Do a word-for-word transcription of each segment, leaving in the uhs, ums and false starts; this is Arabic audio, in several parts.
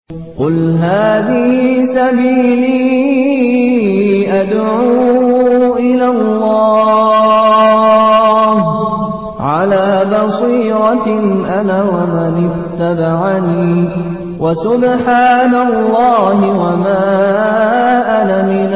قل هذه سبيلي أدعو إلى الله على بصيرة أنا ومن اتبعني وسبحان الله وما أنا من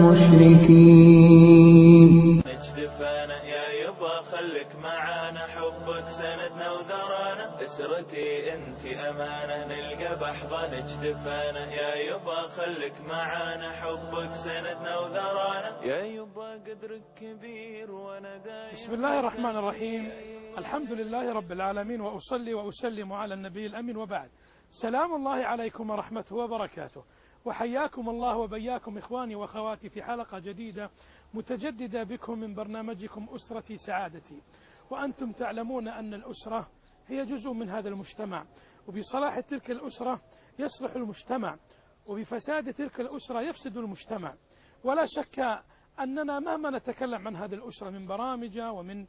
المشركين. اجتفانا يا يبا خلك معانا حبك سندنا وذرانا اسرتي انت امانه نلقى بحضن اجتفانا يا يبا خلك معانا حبك سندنا وذرانا يا يبا قدرك كبير وانا دايم. بسم الله الرحمن الرحيم. الحمد لله رب العالمين وأصلي وأسلم على النبي الأمين وبعد. سلام الله عليكم ورحمته وبركاته، وحياكم الله وبياكم إخواني وأخواتي في حلقة جديدة متجددة بكم من برنامجكم أسرتي سعادتي. وأنتم تعلمون أن الأسرة هي جزء من هذا المجتمع، وبصلاح تلك الأسرة يصلح المجتمع، وبفساد تلك الأسرة يفسد المجتمع. ولا شك أننا مهما نتكلم عن هذه الأسرة من برامج ومن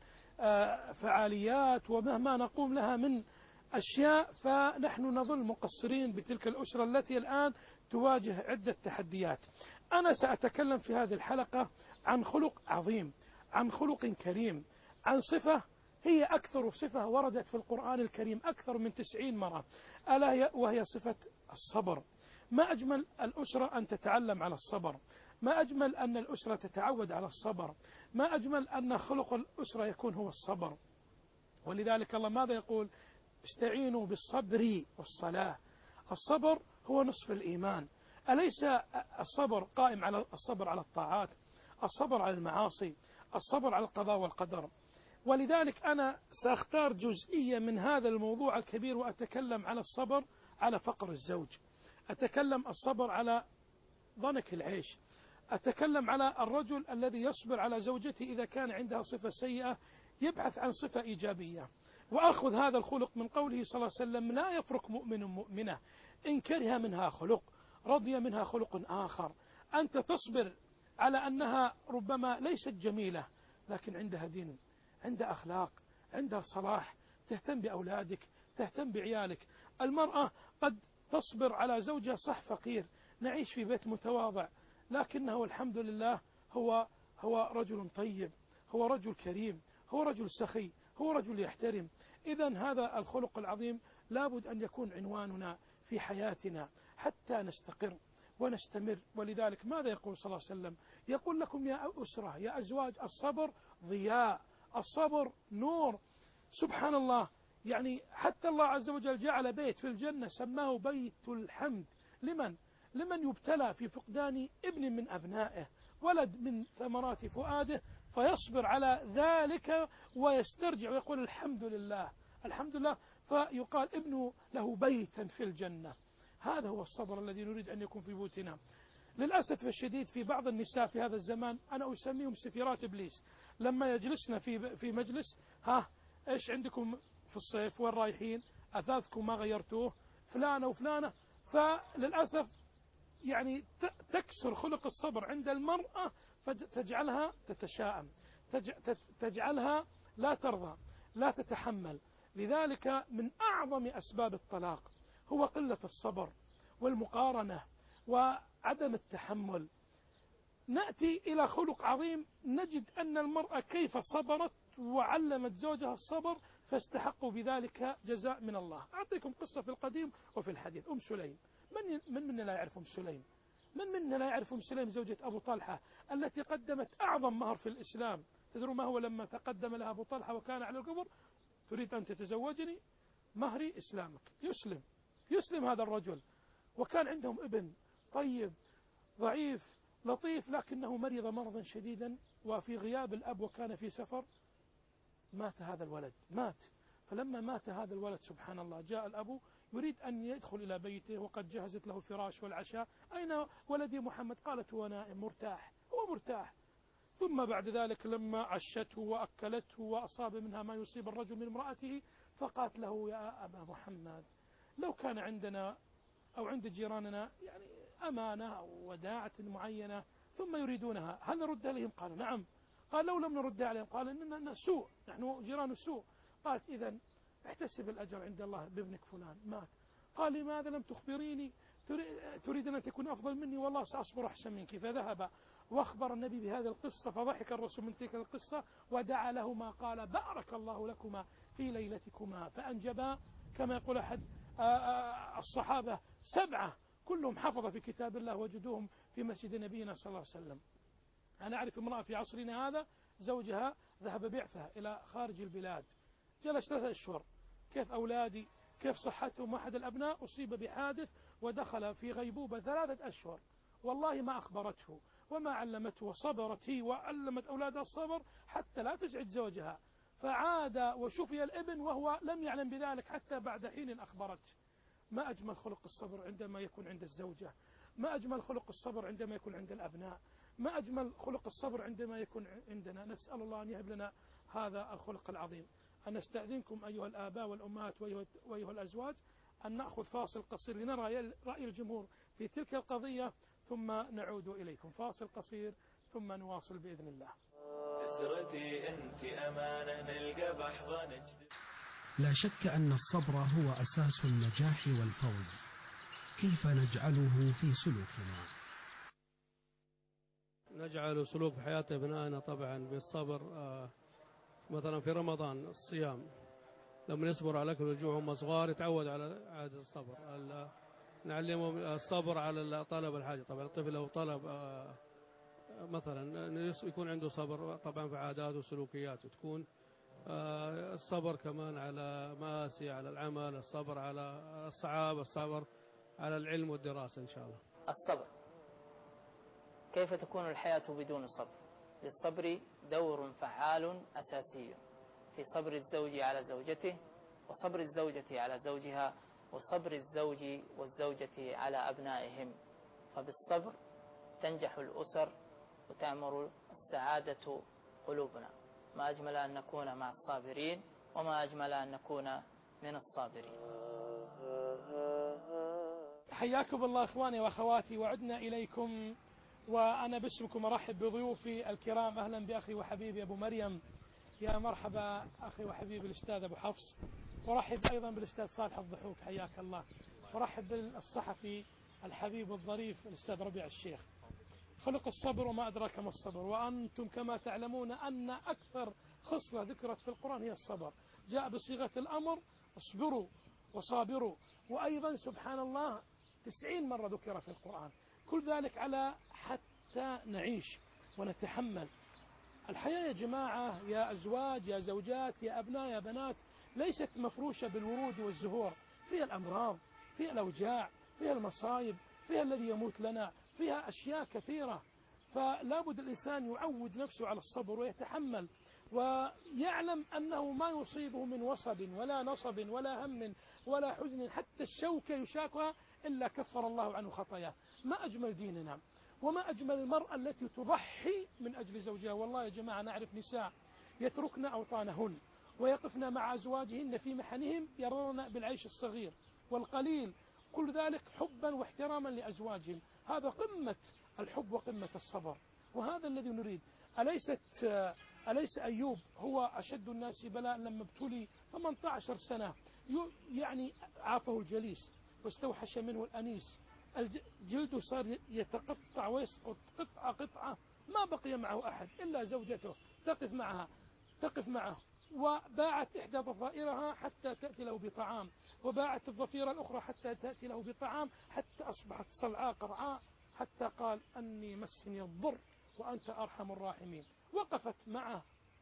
فعاليات ومهما نقوم لها من أشياء فنحن نظل مقصرين بتلك الأسرة التي الآن تواجه عدة تحديات. أنا سأتكلم في هذه الحلقة عن خلق عظيم، عن خلق كريم، عن صفة هي أكثر صفة وردت في القرآن الكريم أكثر من تسعين مرة، ألا وهي صفة الصبر. ما أجمل الأسرة أن تتعلم على الصبر، ما أجمل أن الأسرة تتعود على الصبر، ما أجمل أن خلق الأسرة يكون هو الصبر. ولذلك الله ماذا يقول؟ استعينوا بالصبر والصلاة. الصبر هو نصف الإيمان. أليس الصبر قائم على الصبر على الطاعات، الصبر على المعاصي، الصبر على القضاء والقدر؟ ولذلك أنا سأختار جزئية من هذا الموضوع الكبير وأتكلم على الصبر على فقر الزوج، أتكلم الصبر على ضنك العيش، أتكلم على الرجل الذي يصبر على زوجته إذا كان عندها صفة سيئة يبحث عن صفة إيجابية. وأخذ هذا الخلق من قوله صلى الله عليه وسلم: لا يفرق مؤمن مؤمنة إن كره منها خلق رضي منها خلق آخر. أنت تصبر على أنها ربما ليست جميلة لكن عندها دين، عندها أخلاق، عندها صلاح، تهتم بأولادك، تهتم بعيالك. المرأة قد تصبر على زوجها صح فقير، نعيش في بيت متواضع، لكنه الحمد لله هو هو رجل طيب، هو رجل كريم، هو رجل سخي، هو رجل يحترم. إذن هذا الخلق العظيم لابد أن يكون عنواننا في حياتنا حتى نستقر ونستمر. ولذلك ماذا يقول صلى الله عليه وسلم؟ يقول لكم يا أسرة يا أزواج: الصبر ضياء، الصبر نور. سبحان الله، يعني حتى الله عز وجل جعل بيت في الجنة سماه بيت الحمد. لمن؟ لمن يبتلى في فقدان ابن من أبنائه، ولد من ثمرات فؤاده، فيصبر على ذلك ويسترجع ويقول الحمد لله الحمد لله، فيقال ابنه له بيتا في الجنة. هذا هو الصبر الذي نريد أن يكون في بيوتنا. للأسف الشديد في بعض النساء في هذا الزمان، أنا أسميهم سفيرات إبليس، لما يجلسنا في في مجلس: ها إيش عندكم في الصيف؟ وين رايحين؟ أثاثكم ما غيرتوه؟ فلانة وفلانة. فللأسف يعني تكسر خلق الصبر عند المرأة، فتجعلها تتشائم، تجعلها لا ترضى، لا تتحمل. لذلك من أعظم أسباب الطلاق هو قلة الصبر والمقارنة وعدم التحمل. نأتي إلى خلق عظيم، نجد أن المرأة كيف صبرت وعلمت زوجها الصبر فاستحقوا بذلك جزاء من الله. أعطيكم قصة في القديم وفي الحديث. أم سليم، من من منا لا يعرف أم سليم؟ من منا لا يعرف أم سليم زوجة أبو طلحة التي قدمت أعظم مهر في الإسلام؟ تدروا ما هو لما تقدم لها أبو طلحة وكان على القبر؟ تريد أن تتزوجني؟ مهري إسلامك. يسلم يسلم هذا الرجل، وكان عندهم ابن طيب ضعيف لطيف، لكنه مرض مرضا شديدا، وفي غياب الأب وكان في سفر مات هذا الولد، مات. فلما مات هذا الولد سبحان الله جاء الأب يريد أن يدخل إلى بيته وقد جهزت له الفراش والعشاء: أين ولدي محمد؟ قالت: هو نائم مرتاح، هو مرتاح. ثم بعد ذلك لما عشته وأكلته وأصاب منها ما يصيب الرجل من امرأته فقالت له: يا أبا محمد، لو كان عندنا أو عند جيراننا يعني أمانة أو وداعة معينة ثم يريدونها هل نردها لهم؟ قالوا: نعم. قال: لو لم نردها عليهم؟ قال: إننا سوء، نحن جيران سوء. قالت: إذن احتسب الأجر عند الله بابنك فلان مات. قال: لماذا لم تخبريني؟ تريد أن تكون أفضل مني، والله سأصبر أحسن منك. فذهب واخبر النبي بهذه القصة، فضحك الرسول من تلك القصة ودعا لهما قال بارك الله لكما في ليلتكما، فأنجبا كما يقول أحد الصحابة سبعة كلهم حفظ في كتاب الله وجدوهم في مسجد نبينا صلى الله عليه وسلم. أنا أعرف امرأة في عصرنا هذا زوجها ذهب بعثة إلى خارج البلاد، جلس ثلاثة أشهر، كيف أولادي كيف صحتهم؟ واحد الأبناء أصيب بحادث ودخل في غيبوبة ثلاثة أشهر، والله ما أخبرته وما علمته، وصبرت هي وعلمت أولادها الصبر حتى لا تزعج زوجها، فعاد وشفي الابن وهو لم يعلم بذلك حتى بعد حين أخبرته. ما أجمل خلق الصبر عندما يكون عند الزوجة، ما أجمل خلق الصبر عندما يكون عند الأبناء، ما أجمل خلق الصبر عندما يكون عندنا. نسأل الله أن يهب لنا هذا الخلق العظيم. أن نستأذنكم أيها الآباء والأمهات وأيها الأزواج أن نأخذ فاصل قصير لنرى رأي الجمهور في تلك القضية، ثم نعود إليكم. فاصل قصير ثم نواصل بإذن الله. أسرتي أنت أمانة نلقى بحضنك. لا شك أن الصبر هو أساس النجاح والفوز. كيف نجعله في سلوكنا؟ نجعل سلوك حياة ابنائنا طبعا بالصبر. آه مثلا في رمضان الصيام لما يصبر على أكل والجوع هم صغار يتعود على عادة الصبر. نعلمهم الصبر على طلب الحاجة. طبعا الطفل لو طلب آه مثلا يكون عنده صبر طبعا في عادات وسلوكيات، وتكون آه الصبر كمان على مآسي، على العمل، الصبر على الصعاب، الصبر على العلم والدراسة إن شاء الله. الصبر، كيف تكون الحياة بدون صبر؟ للصبر دور فعال أساسي في صبر الزوج على زوجته، وصبر الزوجة على زوجها، وصبر الزوج والزوجة على أبنائهم. فبالصبر تنجح الأسر وتعمر السعادة قلوبنا. ما أجمل أن نكون مع الصابرين، وما أجمل أن نكون من الصابرين. حياكم الله إخواني وأخواتي، وعدنا إليكم، وأنا باسمكم أرحب بضيوفي الكرام. أهلا بأخي وحبيبي أبو مريم، يا مرحبا أخي وحبيبي الأستاذ أبو حفص، ورحب أيضا بالأستاذ صالح الضحوك حياك الله، ورحب بالصحفي الحبيب الظريف الأستاذ ربيع الشيخ. خلق الصبر وما أدراك ما الصبر، وأنتم كما تعلمون أن أكثر خصلة ذكرت في القرآن هي الصبر، جاء بصيغة الأمر اصبروا وصابروا، وأيضا سبحان الله تسعين مرة ذكر في القرآن. كل ذلك على حتى نعيش ونتحمل. الحياة يا جماعة، يا أزواج يا زوجات يا أبناء يا بنات، ليست مفروشة بالورود والزهور، فيها الأمراض، فيها الأوجاع، فيها المصائب، فيها الذي يموت لنا، فيها أشياء كثيرة. فلا بد الإنسان يعود نفسه على الصبر ويتحمل، ويعلم أنه ما يصيبه من وصب ولا نصب ولا هم ولا حزن، حتى الشوكة يشاكها إلا كفر الله عنه خطاياه. ما أجمل ديننا، وما أجمل المرأة التي تضحي من أجل زوجها. والله يا جماعة نعرف نساء يتركن أوطانهن ويقفن مع أزواجهن في محنهم، يرون بالعيش الصغير والقليل، كل ذلك حبا واحتراما لأزواجهم. هذا قمة الحب وقمة الصبر، وهذا الذي نريد. أليست أليس أيوب هو أشد الناس بلاء لما ابتلي ثمانية عشر سنة، يعني عافه الجليس واستوحش منه الأنيس، جلده صار يتقطع ويسقط قطعة قطعة، ما بقي معه أحد إلا زوجته تقف معها تقف معه، وباعت إحدى ضفائرها حتى تأتي له بطعام، وباعت الضفيرة الأخرى حتى تأتي له بطعام، حتى أصبحت صلعاء قرعاء، حتى قال أني مسني الضر وأنت أرحم الراحمين. وقفت معه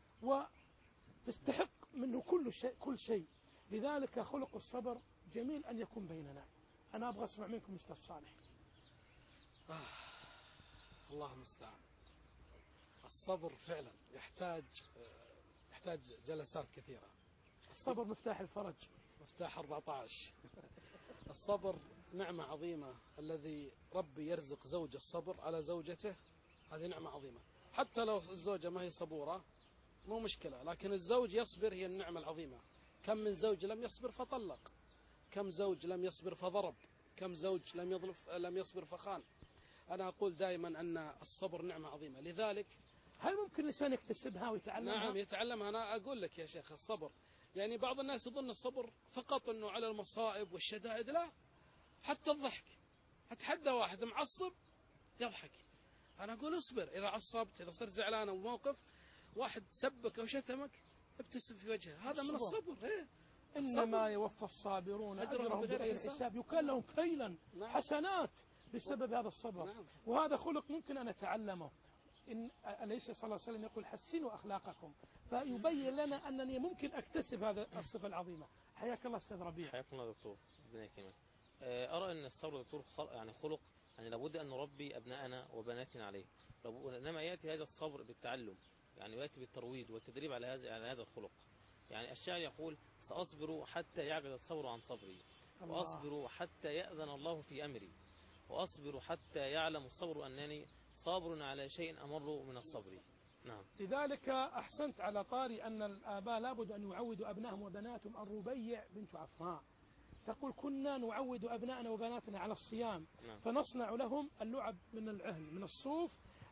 وتستحق منه كل شيء كل شيء. لذلك خلق الصبر جميل أن يكون بيننا. أنا أبغى أسمع منكم أستاذ صالح. آه الله المستعان. الصبر فعلا يحتاج يحتاج جلسات كثيرة. الصبر مفتاح الفرج، مفتاح أربعة عشر. الصبر نعمة عظيمة، الذي ربي يرزق زوج الصبر على زوجته، هذه نعمة عظيمة. حتى لو الزوجة ما هي صبورة مو مشكلة، لكن الزوج يصبر هي النعمة العظيمة. كم من زوج لم يصبر فطلق، كم زوج لم يصبر فضرب، كم زوج لم يظلف لم يصبر فخان. أنا أقول دائما أن الصبر نعمة عظيمة. لذلك هل ممكن الإنسان يكتسبها ويتعلمها؟ نعم يتعلمها. أنا أقول لك يا شيخ الصبر، يعني بعض الناس يظن الصبر فقط أنه على المصائب والشدائد، لا، حتى الضحك أتحدى واحد معصب يضحك، أنا أقول اصبر، إذا عصبت إذا صرت زعلان أو موقف واحد سبك أو شتمك ابتسم في وجهه، هذا من الصبر. إيه؟ إنما يوفى الصابرون أجرهم بغير حساب، يكون لهم كيلا حسنات بسبب هذا الصبر. نعم. وهذا خلق ممكن أن نتعلمه. إن أليس صلى الله عليه وسلم يقول حسنوا أخلاقكم، فيبين لنا أنني ممكن أكتسب هذا الصفة العظيمة. حياك الله أستاذ ربيع. حياكم الله دكتور، ربنا يكرمك. أرى أن الصبر دكتور يعني خلق، يعني لابد أن نربي أبنائنا وبناتنا عليه، إنما يأتي هذا الصبر بالتعلم، يعني يأتي بالترويج والتدريب على هذا على هذا الخلق. يعني الشاعر يقول سأصبر حتى يعجز الصبر عن صبري، وأصبر حتى يأذن الله في أمري، وأصبر حتى يعلم الصبر أنني صابر على شيء أمر من الصبر. نعم. لذلك أحسنت على طاري أن الآباء لابد أن يعودوا أبنائهم وبناتهم. الربيع بنت عفراء تقول كنا نعود أبنائنا وبناتنا على الصيام، نعم. فنصنع لهم اللعب من العهن من الصوف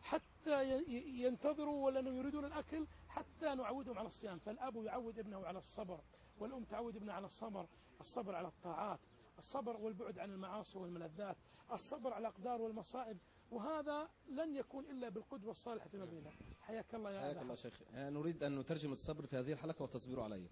حتى ينتظروا ولن يريدون الأكل حتى نعودهم على الصيام. فالأب يعود ابنه على الصبر، والأم تعود ابنها على الصبر، الصبر على الطاعات، الصبر والبعد عن المعاصي والملذات، الصبر على الأقدار والمصائب، وهذا لن يكون إلا بالقدوة الصالحة فيما بيننا. حياك الله يا حياك الله شيخ. نريد أن نترجم الصبر في هذه الحلقة وتصبروا عليه.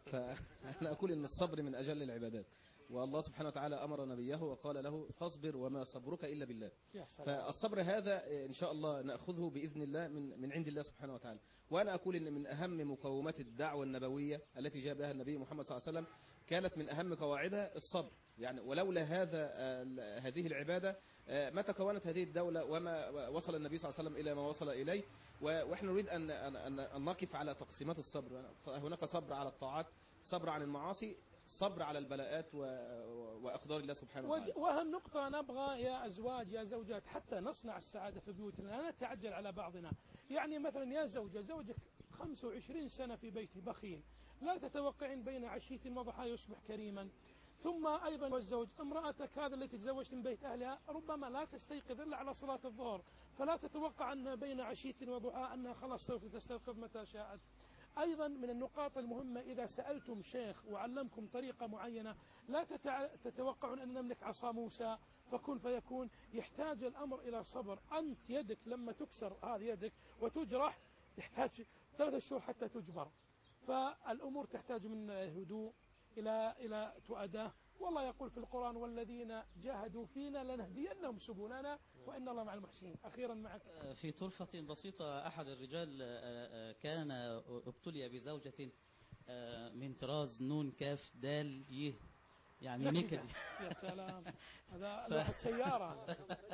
فأنا أقول إن الصبر من أجل العبادات، والله سبحانه وتعالى أمر نبيه وقال له فاصبر وما صبرك إلا بالله. فالصبر هذا إن شاء الله نأخذه بإذن الله من من عند الله سبحانه وتعالى. وأنا أقول إن من أهم مقومات الدعوة النبوية التي جاء بها النبي محمد صلى الله عليه وسلم كانت من أهم قواعدها الصبر. يعني ولولا هذا هذه العبادة ما تكونت هذه الدولة وما وصل النبي صلى الله عليه وسلم إلى ما وصل إليه. ونحن نريد أن أن نقف على تقسيمات الصبر. هناك صبر على الطاعات، صبر عن المعاصي، صبر على البلاءات وأقدار الله سبحانه وتعالى. وأهم نقطة نبغى يا أزواج يا زوجات حتى نصنع السعادة في بيوتنا، لا نتعجل على بعضنا. يعني مثلا يا زوجة زوجك خمسة وعشرين سنة في بيتي بخيل، لا تتوقعين بين عشية وضحاها يصبح كريما. ثم أيضا والزوج امرأتك هذا التي تزوجت من بيت أهلها ربما لا تستيقظ إلا على صلاة الظهر، فلا تتوقع أنها بين عشية وضحاها أنها خلاص سوف تستيقظ متى شاءت. أيضا من النقاط المهمة إذا سألتم شيخ وعلمكم طريقة معينة لا تتوقعون أن نملك عصا موسى فكن فيكون، يحتاج الأمر إلى صبر. أنت يدك لما تكسر هذه يدك وتجرح يحتاج ثلاثة شهور حتى تجبر. فالأمور تحتاج من هدوء إلى إلى تؤداه. والله يقول في القرآن والذين جاهدوا فينا لنهدينهم سبلنا وإن الله مع المحسنين. أخيرا معك في طرفة بسيطة، أحد الرجال كان ابتلي بزوجة من طراز نون كاف دال يه، يعني نكد. يا سلام، هذا لوحة سيارة.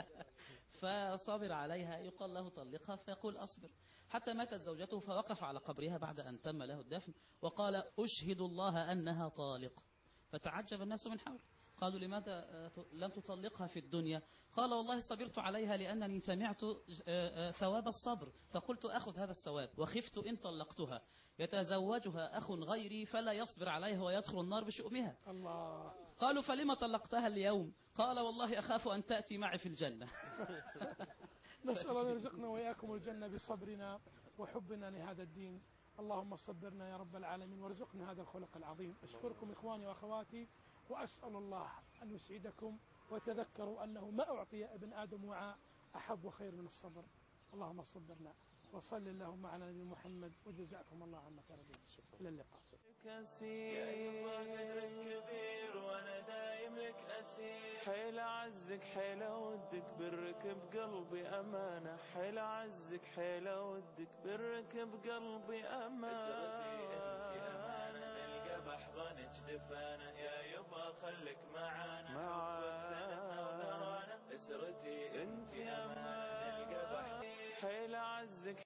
فصبر عليها، يقال له طلقها فيقول أصبر، حتى ماتت زوجته فوقف على قبرها بعد أن تم له الدفن وقال أشهد الله أنها طالق. فتعجب الناس من حوله، قالوا لماذا لم تطلقها في الدنيا؟ قال والله صبرت عليها لأنني سمعت ثواب الصبر فقلت أخذ هذا الثواب، وخفت إن طلقتها يتزوجها أخ غيري فلا يصبر عليها ويدخل النار بشؤمها. الله. قالوا فلما طلقتها اليوم؟ قال والله أخاف أن تأتي معي في الجنة. نسأل الله يرزقنا وإياكم الجنة بصبرنا وحبنا لهذا الدين. اللهم صبرنا يا رب العالمين وارزقنا هذا الخلق العظيم. أشكركم إخواني وأخواتي وأسأل الله أن يسعدكم وتذكروا أنه ما أعطي ابن آدم وعاء أحب وخير من الصبر. اللهم صبرنا وصل اللهم على نبي محمد وجزاكم الله عما كان به. إلى اللقاء. كبير وانا دايم لك اسير، حيل اعزك حيل اودك بالركب قلبي امانه، حيل اعزك حيل اودك بالركب قلبي امانه، نلقى بحضنك دفانه يا يبا خليك معانا.